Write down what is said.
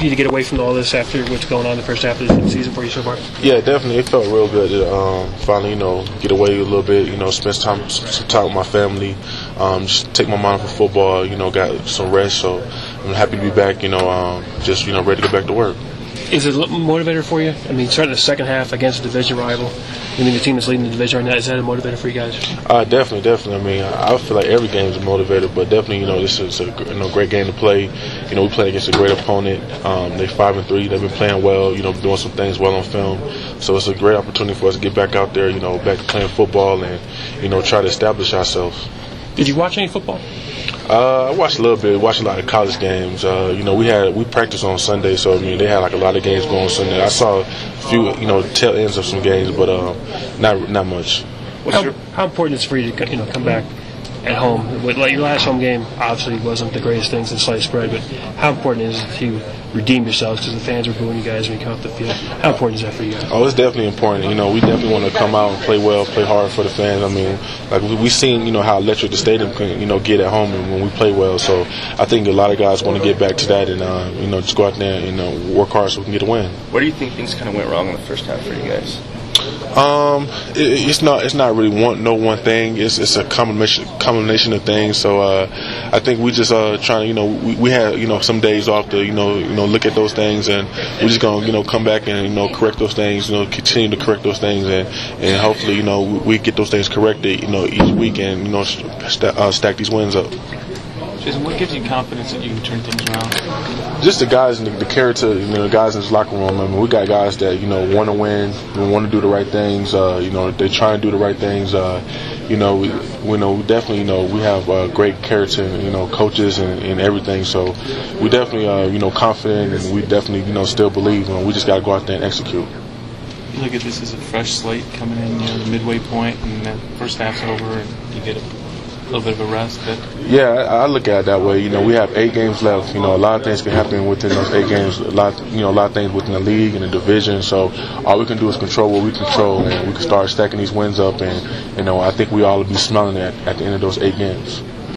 for you to get away from all this after what's going on in the first half of the season for you so far? Yeah, definitely. It felt real good to finally, get away a little bit, spend some time with my family, just take my mind off of football, got some rest. So I'm happy to be back, just, ready to get back to work. Is it a motivator for you? I mean, starting the second half against a division rival, the team that's leading the division right now, is that a motivator for you guys? Definitely. I mean, I feel like every game is a motivator, but definitely, this is a great game to play. We play against a great opponent. They're 5-3. They've been playing well, doing some things well on film. So it's a great opportunity for us to get back out there, back to playing football and, try to establish ourselves. Did you watch any football? I watched a little bit. Watched a lot of college games. We practiced on Sunday, so they had a lot of games going on Sunday. I saw a few, tail ends of some games, but not much. How important is it for you to come back at home? Like your last home game, obviously wasn't the greatest thing since sliced bread, but how important is it to redeem yourselves because the fans were booing you guys when you come off the field? How important is that for you guys? Oh, it's definitely important. We definitely want to come out and play well, play hard for the fans. I mean, we've seen, how electric the stadium can, get at home when we play well. So I think a lot of guys want to get back to that and, just go out there and work hard so we can get a win. Where do you think things kind of went wrong in the first half for you guys? It's not really one thing. It's a combination of things. So I think we just trying to we had some days off to look at those things, and we're just gonna come back and correct those things. Continue to correct those things, and hopefully we get those things corrected each week and stack these wins up. Jason, what gives you confidence that you can turn things around? Just the guys and the character, the guys in this locker room. I mean, we got guys that want to win, want to do the right things. They try and do the right things. We definitely we have great character, coaches and everything. So we definitely confident, and we definitely still believe. We just got to go out there and execute. You look at this as a fresh slate coming in, the midway point, and that first half's over, and you get a little bit of a rest. But yeah, I look at it that way. We have 8 games left. A lot of things can happen within those 8 games. A lot of things within the league and the division. So all we can do is control what we control, and we can start stacking these wins up. And I think we all will be smelling at the end of those 8 games.